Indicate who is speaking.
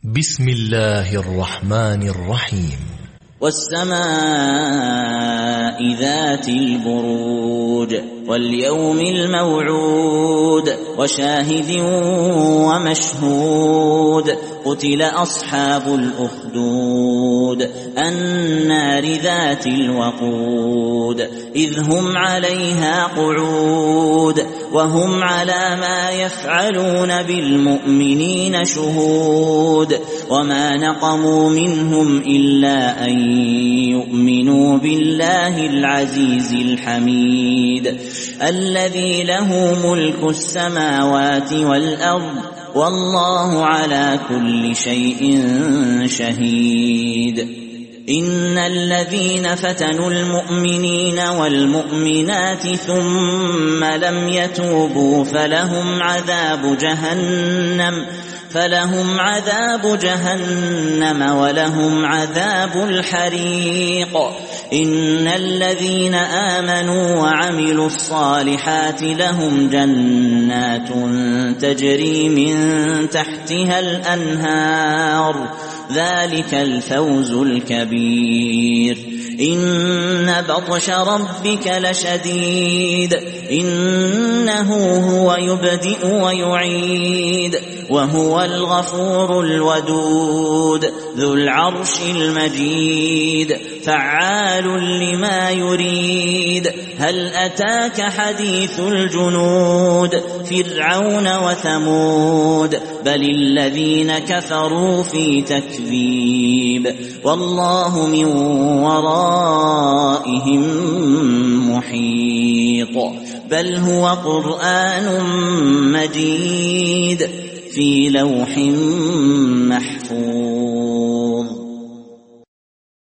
Speaker 1: بسم الله الرحمن الرحيم.
Speaker 2: والسماء ذات البروج واليوم الموعود وشاهد ومشهود قتل أصحاب الأخدود النار ذات الوقود إذ هم عليها قعود وهم على ما يفعلون بالمؤمنين شهود وما نقموا منهم إلا أن يؤمنوا بالله العزيز الحميد الذي له ملك السماوات والأرض والله على كل شيء شهيد. إن الذين فتنوا المؤمنين والمؤمنات ثم لم يتوبوا فلهم عذاب جهنم ولهم عذاب الحريق. إن الذين آمنوا وعملوا الصالحات لهم جنات تجري من تحتها الأنهار ذلك الفوز الكبير. إن بطش ربك لشديد إنه هو يبدئ ويعيد وهو الغفور الودود ذو العرش المجيد فعال لما يريد. هل أتاك حديث الجنود فرعون وثمود بل الذين كفروا في تكذيب والله من ورائهم محيط. بل هو قرآن مجيد في لوح محفوظ.